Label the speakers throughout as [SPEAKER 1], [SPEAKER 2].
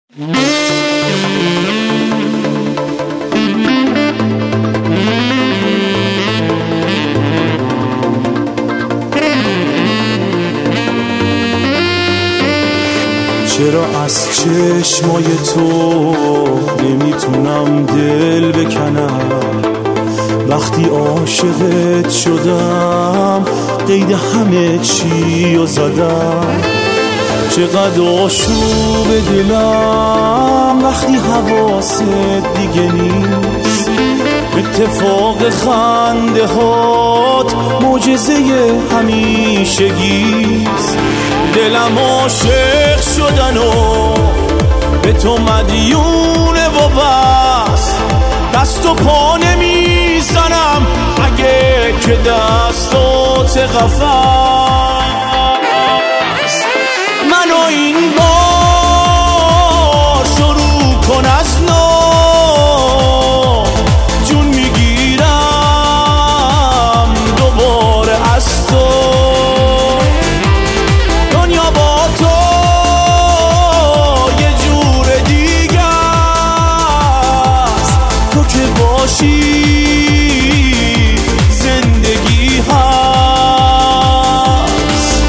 [SPEAKER 1] چرا از چشمای تو نمیتونم دل بکنم؟ وقتی عاشقت شدم قید همه چی رو زدم. چقدر آشوب دلم وقتی حواست دیگه نیست. اتفاق خنده هات معجزه همیشگیست. دلم عاشق شدن و به تو مدیونه و بس. دست و پا نمیزنم اگه که دستات قفس. منو این بار شروع کن از نو. جون میگیرم دوباره از تو. دنیا با تو یه جور دیگه است. تو که باشی زندگی هست.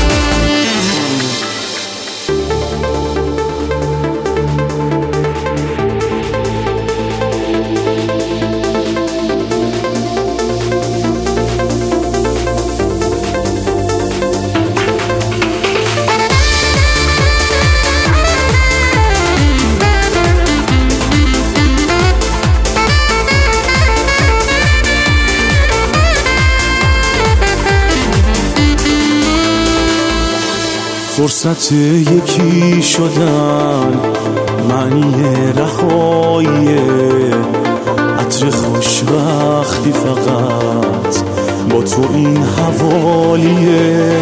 [SPEAKER 1] فرصت یکی شدن معنی رهاییه. عطر خوشبختی فقط با تو این حوالیه.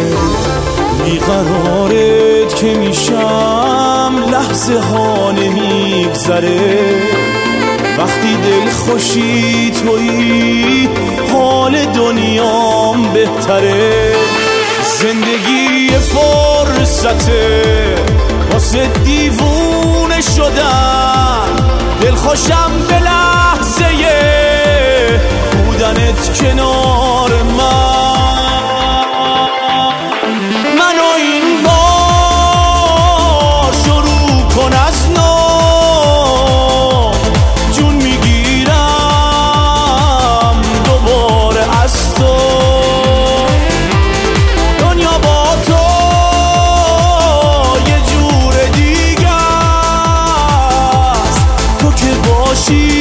[SPEAKER 1] بیقرارت که میشم لحظه ها نمیگذره. وقتی دل خوشی تویی حال دنیام بهتره. زندگی فرصته واسه دیوونه شدن. دل خوشم به لحظه بودنت کنار من. منو این بار شروع کن از نو. جون میگیرم دوباره از تو. she